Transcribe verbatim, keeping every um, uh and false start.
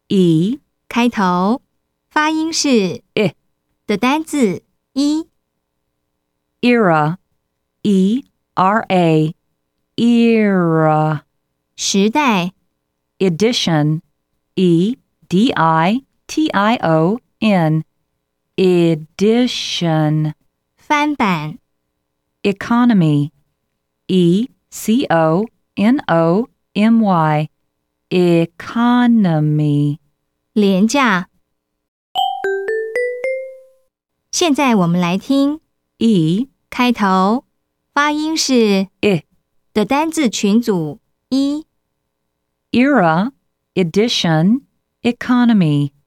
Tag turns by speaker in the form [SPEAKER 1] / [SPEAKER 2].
[SPEAKER 1] e
[SPEAKER 2] 开头，发音是
[SPEAKER 1] i
[SPEAKER 2] 的单字一
[SPEAKER 1] era e r a era
[SPEAKER 2] 时代
[SPEAKER 1] edition e d i t i o n edition
[SPEAKER 2] 翻版
[SPEAKER 1] economy e c o n o m y economy
[SPEAKER 2] 廉价。现在我们来听
[SPEAKER 1] e
[SPEAKER 2] 开头，发音是
[SPEAKER 1] i
[SPEAKER 2] 的单字群组一
[SPEAKER 1] era edition economy